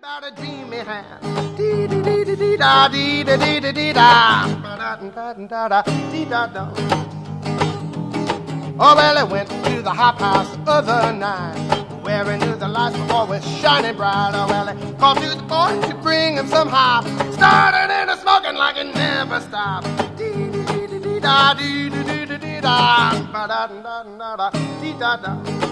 About a dreamy hand. Dee dee dee dee dee da dee da dee da dee da. Ba da da da da dee da da. Oh well, I went to the hop house the other night, where I knew the lights were always shining bright. Oh well, I called to the boy to bring him some hop. Started in a smoking like it never stopped. Dee dee dee dee da dee dee dee dee da. Ba da da da da dee da da.